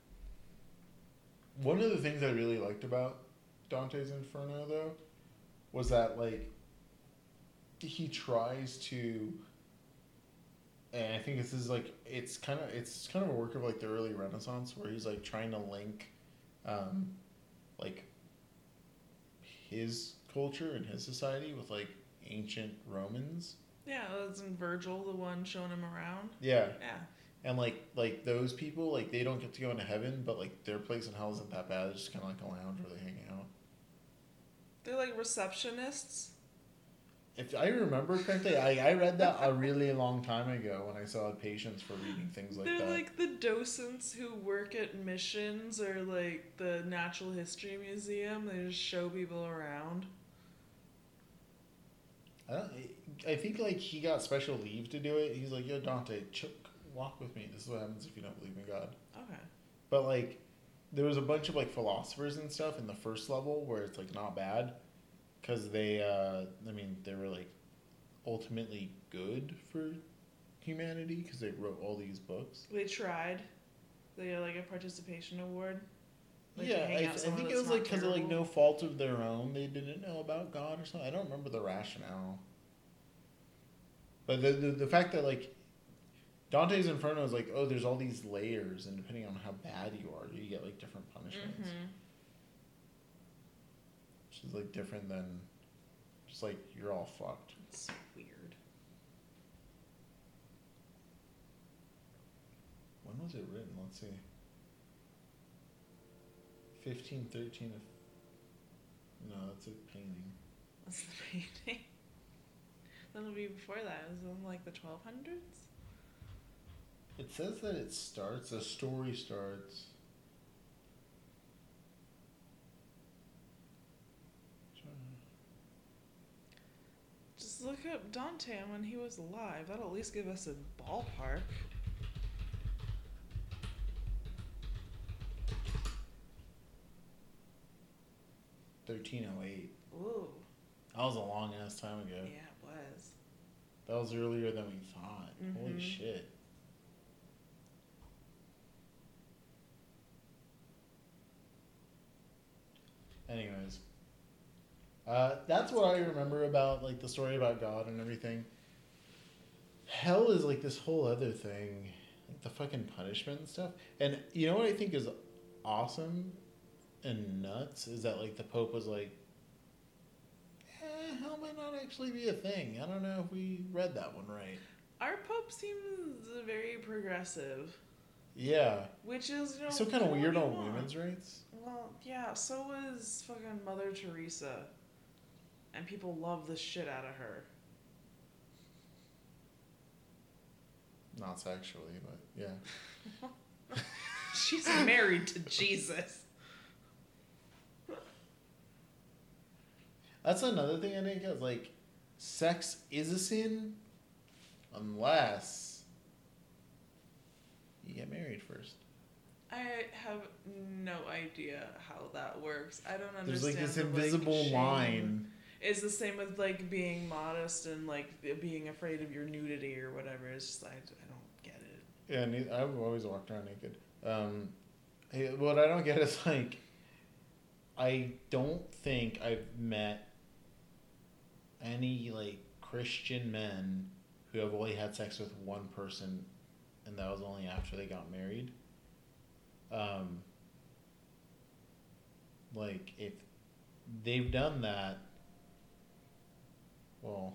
one of the things I really liked about Dante's Inferno, though, was that, like, he tries to, and I think this is, like, it's kind of, it's kind of a work of, like, the early Renaissance, where he's, like, trying to link, um, like, his culture and his society with, like, ancient Romans. Yeah, isn't Virgil the one showing him around? Yeah. Yeah. And like like those people, like they don't get to go into heaven, but like their place in hell isn't that bad. It's just kind of like a lounge where they hang out. They're like receptionists. If I remember correctly, I, I read that a really long time ago when I still had patience for reading things like They're that. like the docents who work at missions or like the Natural History Museum. They just show people around. I, don't, I think like he got special leave to do it. He's like, yo Dante, ch- walk with me. This is what happens if you don't believe in God. Okay. But like, there was a bunch of like philosophers and stuff in the first level where it's like not bad, because they, uh, I mean, they were like ultimately good for humanity because they wrote all these books. They tried. They got like a participation award. Like, to yeah, hang I, out I someone think it that's was not like because of like terrible. no fault of their own, they didn't know about God or something. I don't remember the rationale. But the the, the fact that like Dante's Inferno is like, oh, there's all these layers, and depending on how bad you are, you get like different punishments, Mm-hmm. which is like different than just like you're all fucked. It's weird. When was it written? Let's see. Fifteen thirteen. No, that's a painting. That's the painting. That'll be before that. It was in like the twelve hundreds? It says that it starts, a story starts. Just look up Dante and when he was alive. That'll at least give us a ballpark. thirteen oh eight. Ooh. That was a long ass time ago. Yeah, it was. That was earlier than we thought. Holy Mhm. shit. Anyways. Uh, that's what I remember about like the story about God and everything. Hell is like this whole other thing. Like the fucking punishment and stuff. And you know what I think is awesome and nuts is that like the Pope was like, eh, hell might not actually be a thing. I don't know if we read that one right. Our Pope seems very progressive. Yeah. Which is, you know, So kind of what weird do you on want? women's rights. Well, yeah, so was fucking Mother Teresa. And people love the shit out of her. Not sexually, but yeah. She's married to Jesus. That's another thing I think is like, sex is a sin unless you get married first. I have no idea how that works. I don't understand. There's like this the, like, invisible shame. line. It's the same with like being modest and like being afraid of your nudity or whatever. It's just I, I don't get it. Yeah, ne- I've always walked around naked. Um, hey, what I don't get is like, I don't think I've met any like Christian men who have only had sex with one person, and that was only after they got married. Um, like if they've done that, well,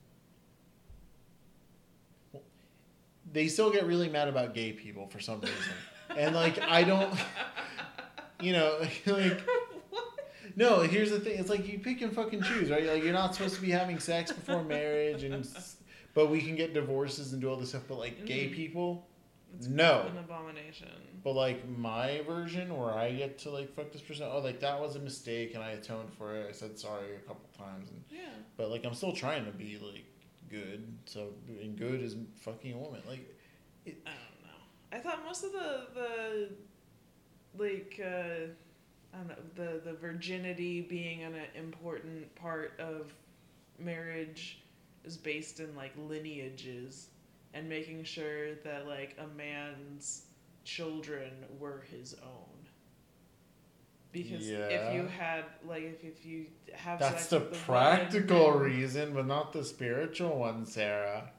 well, they still get really mad about gay people for some reason, and like I don't, you know, like. No, here's the thing. It's like you pick and fucking choose, right? Like you're not supposed to be having sex before marriage, and but we can get divorces and do all this stuff. But like gay Mhm. people, It's no. an abomination. But like my version, where I get to like fuck this person, oh, like that was a mistake, and I atoned for it. I said sorry a couple times, and Yeah. but like I'm still trying to be like good. So and good is fucking a woman. Like I don't know. I thought most of the the like uh, I don't know the the virginity being an important part of marriage is based in like lineages and making sure that like a man's children were his own. Because Yeah. if you had like if, if you have that's sex the with the practical woman, reason, but not the spiritual one, Sarah.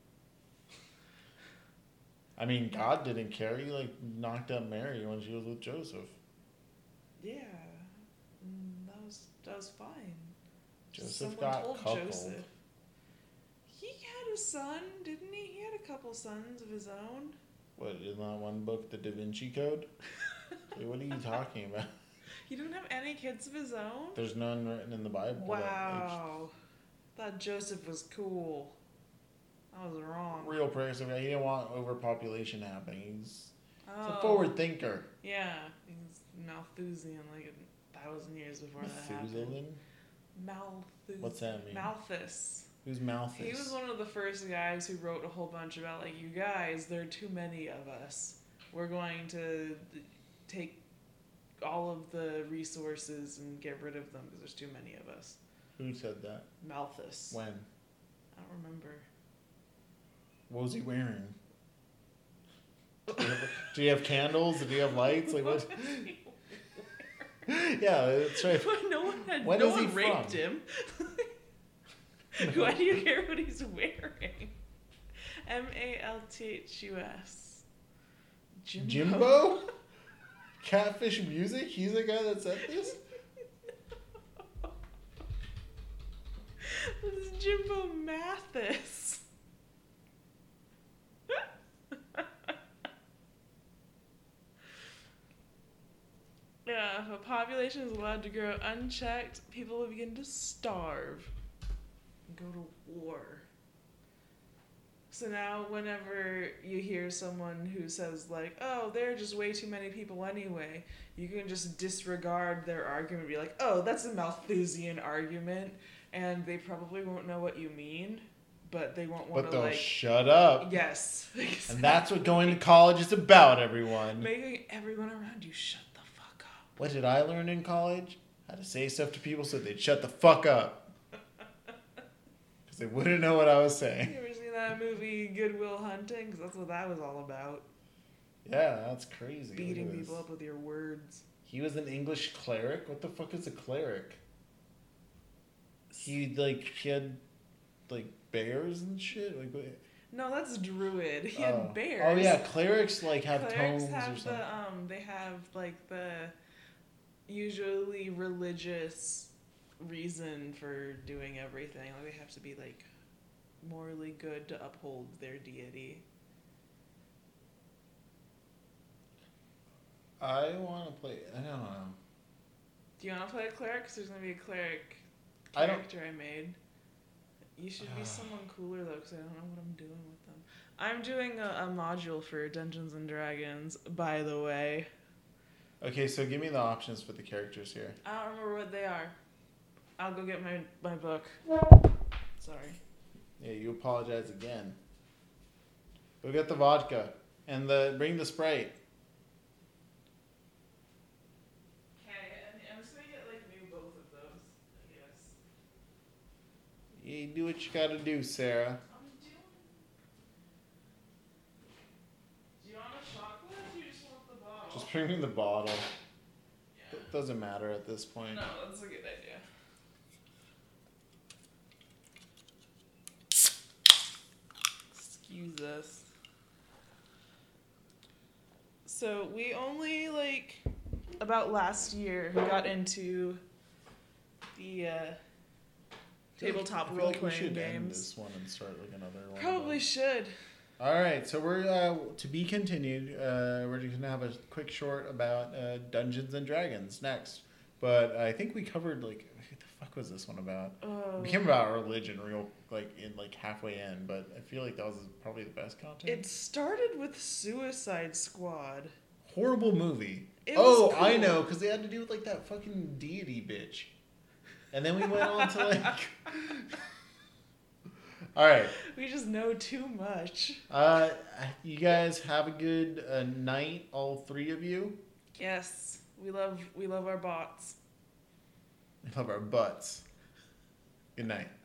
I mean, God didn't care. He like knocked up Mary when she was with Joseph. yeah, mm, that was that was fine. Joseph Someone got told cuckolded. Joseph. He had a son, didn't he? He had a couple sons of his own. What, in that one book, The Da Vinci Code? Wait, what are you talking about? He didn't have any kids of his own? There's none written in the Bible. that- Wow. Thought Joseph was cool. I was wrong. Real progressive guy. He didn't want overpopulation happening. He's, he's Oh. a forward thinker. Yeah. He's Malthusian like a thousand years before that happened. Methuselah? Malthus. What's that mean? Malthus. Who's Malthus? He was one of the first guys who wrote a whole bunch about like, you guys, there are too many of us. We're going to take all of the resources and get rid of them because there's too many of us. Who said that? Malthus. When? I don't remember. What was he wearing? Do you have, do you have candles? Do you have lights? Like what? Yeah, that's right. But no one had. When no is he one raped from? him. Why do you care what he's wearing? M A L T H U S. Jimbo. Jimbo? Catfish Music? He's the guy that said this? This is Jimbo Mathis. Yeah, a popular population is allowed to grow unchecked, people will begin to starve and go to war. So now whenever you hear someone who says like, oh, there are just way too many people anyway, you can just disregard their argument and be like, oh, that's a Malthusian argument, and they probably won't know what you mean, but they won't want But to they'll like... shut up. Yes. And that's what going to college is about, everyone. Making everyone around you shut the fuck up. What did I learn in college? How to say stuff to people so they'd shut the fuck up. Because they wouldn't know what I was saying. You ever seen that movie Good Will Hunting? Because that's what that was all about. Yeah, that's crazy. Beating Look at people this. up with your words. He was an English cleric? What the fuck is a cleric? He, like, he had, like, bears and shit? Like, what? No, that's druid. He Oh. had bears. Oh, yeah, clerics, like, have Clerics tomes have or something. the um. They have like the usually religious reason for doing everything. Like they have to be like morally good to uphold their deity. I want to play, I don't know. Do you want to play a cleric? 'Cause there's gonna be a cleric I don't- character I, made. You should be someone cooler though, 'cause I don't know what I'm doing with them. I'm doing a, a module for Dungeons and Dragons, by the way. Okay, so give me the options for the characters here. I don't remember what they are. I'll go get my my book. Sorry. Yeah, you apologize again. Go get the vodka and the bring the Sprite. Okay, I'm just gonna get like new both of those, I guess. You do what you gotta do, Sarah. I'm doing. Do you want a chocolate or do you just want the bottle? Just bring me the bottle. Yeah. It doesn't matter at this point. No, that's a good idea. Excuse us. So we only like about last year got into the uh, tabletop I feel role like we playing should end games. this one and start like another one. Probably should. All right, so we're uh, to be continued. Uh, we're just gonna have a quick short about uh, Dungeons and Dragons next, but I think we covered like what the fuck was this one about? Oh. It became about religion real like in like halfway in, but I feel like that was probably the best content. It started with Suicide Squad. Horrible movie. It oh, was I cool. know, because they had to do with like that fucking deity bitch, and then we went on to like. All right. We just know too much. Uh, you guys have a good uh, night, all three of you. Yes, we love we love our bots. We love our butts. Good night.